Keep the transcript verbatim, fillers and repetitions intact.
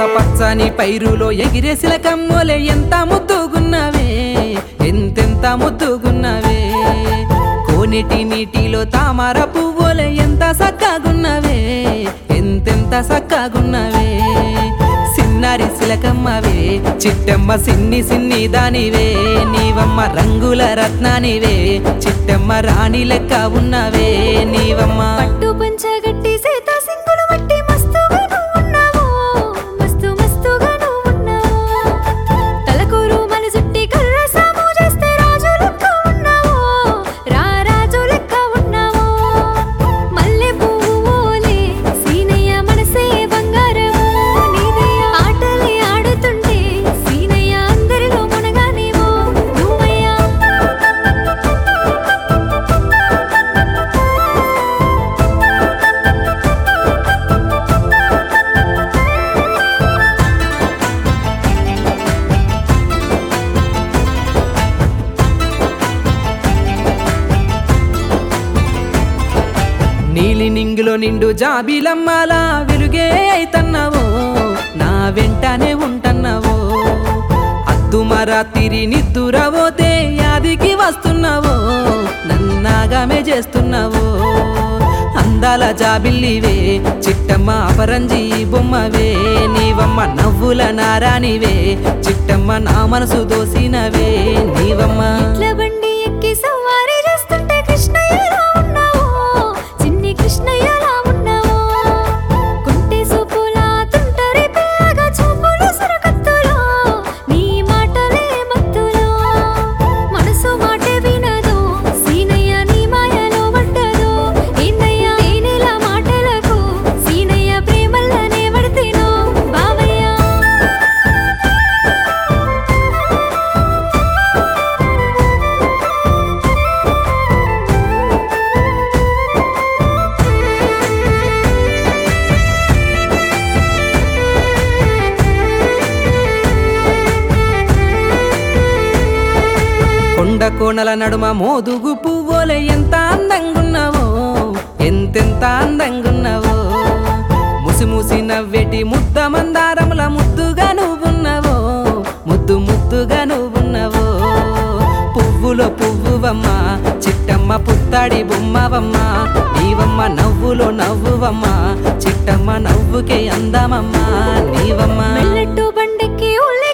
పచ్చని పైరులో ఎగిరే సిలకమ్మోలే ఎంత ముద్దుగున్నవే ఎంతెంత ముద్దుగున్నవే కోనేటి నీటిలో తామర పువ్వులే ఎంత సక్కగున్నవే ఎంతెంత సక్కగున్నవే సిన్నారి సిలకమ్మవే చిట్టమ్మ సిన్ని సిన్ని దానివే నీవమ్మ రంగుల రత్నానివే చిట్టమ్మ రాణి లెక్క ఉన్నవే నీవమ్మ పట్టు పంచగట్టి సీతా సింగులు మట్టి మస్తుగా నువ్వున్నావు మస్తు మస్తుగా నువ్వున్నావు తలకూరు మన జుట్టి కర్ర సాము చేస్తే రాజు లెక్క ఉన్నావు రా రాజు లెక్క ఉన్నావు మల్లె పువ్వులే సీనయ్య మనసే బంగారము నీదయ్య ఆటలే ఆడుతుంటే సీనయ్య అందరిలో మునగానేమో నువ్వయ్యా నీలి నింగిలో నిండు జాబిలమ్మలా వెలుగే అయితన్నావో నా వెంటనే ఉంటన్నావో అద్దుమరాతిరి నిద్దురవోతే యాదికి వస్తున్నావో నన్నాగమే చేస్తున్నావో అందాల జాబిల్లివే చిట్టమ్మ అపరంజి బొమ్మవే నీవమ్మ నవ్వుల నారానివే చిట్టమ్మ నా మనసు దోసినవే నీవమ్మ ఇట్ల బండి ఎక్కి సవారీ చేస్తుంటే కృష్ణయ్యలా ఉన్నావు చిన్ని కృష్ణయ్యలా ఉన్నావు కుంటి సూపులా తుంటరి పిల్లగా చూపులు సురకత్తులో నీ మాటలే మత్తులో మనసు మాట వినదు సీనయ్య నీ మాయలో పడ్డదు ఏందయ్య తేనెల మాటలకు సీనయ్య ప్రేమల్లనే పడితేనో బావయ్య కొండ కోణల నడుమ మోదుగు పువ్వులే ఎంత అందంగున్నావో ఎంతెంత అందంగున్నావో ముసి ముసి నవ్వెటి ముద్ద మందారముల ముద్దుగా నువ్వున్నావో ముద్దు ముద్దుగా నువ్వున్నావో పువ్వులో పువ్వువమ్మ చిట్టమ్మ పుత్తాడి బొమ్మవమ్మ నీవమ్మ నవ్వులో నవ్వువమ్మ చిట్టమ్మ నవ్వుకే అందమమ్మ నీవమ్మ మెల్లట్టు బండెక్కి ఉల్లే